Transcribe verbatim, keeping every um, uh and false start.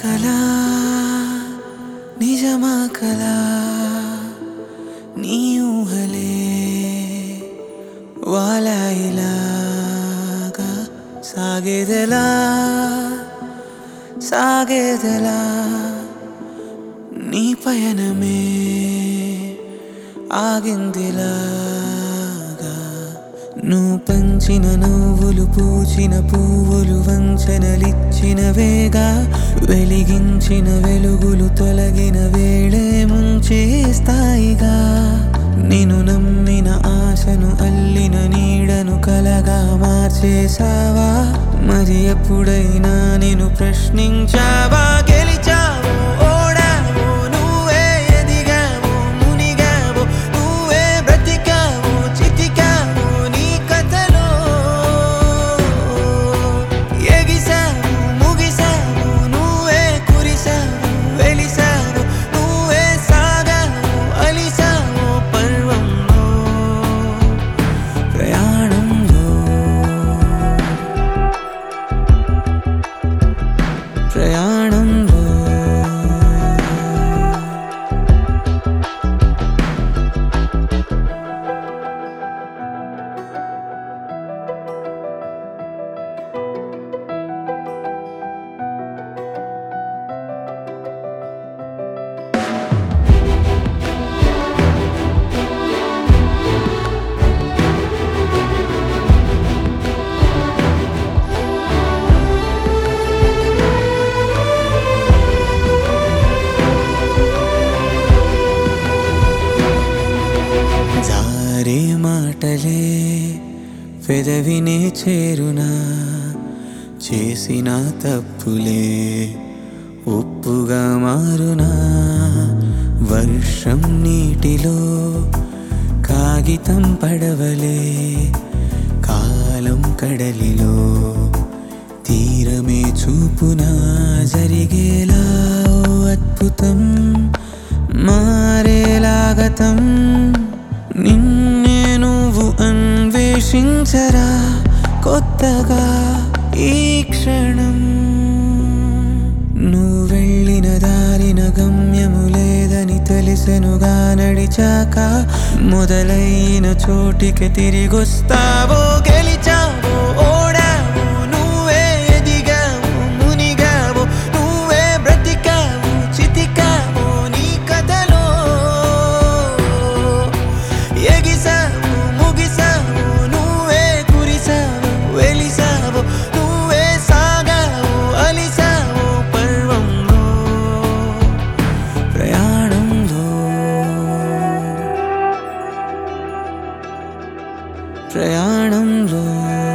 కలా నిజమా కలా నీ ఊహలే వాలాయిలాగా సాగేదెలా సాగేదెలా నీ పయనమే ఆగిందిలాగా నువ్వు పంచిన నవ్వులు పూచిన పువ్వులు వంచనలిచ్చిన వేగా వెలిగించిన వెలుగులు తొలగిన వేళే ముంచేస్తాయిగా నేను నమ్మిన ఆశను అల్లిన నీడను కలగా మార్చేసావా మరి ఎప్పుడైనా నేను ప్రశ్నించావా గెలిచావో ఓడావో నువ్వే ఎదిగావో మునిగావో నువ్వే బ్రతికావో చితికావో నీ కథలో ఎగిసావో ముగిసావో నువ్వే కురిసావో వెలిసావో నువ్వే సాగావో అలిసావో పర్వంలో ప్రయాణంలో ప్రయాణంలో జారే మాటలే పెదవినే చేరునా చేసిన తప్పులే ఒప్పుగా మారునా వర్షం నీటిలో కాగితం పడవలే కాలం కడలిలో తీరమే చూపునా జరిగేలా ఓ అద్భుతం మారేలాగతం నిన్నే నువ్వు అన్వేషించరా కొత్తగా ఈ క్షణం నువ్వు వెళ్ళిన దారిన గమ్యము లేదని తెలిసెనుగా నడిచాక మొదలైన చోటికి తిరిగొస్తావో గెలిచావో ఓడావో నువ్వే ఎదిగావో మునిగావో నువ్వే బ్రతికావో చితికావో నీ కథలో ఎగిసావో ముగిసావో నువ్వే కురిసావో వెలిసావో నువ్వే సాగావో అలిసావో పర్వంలో ప్రయాణంలో ప్రయాణంలో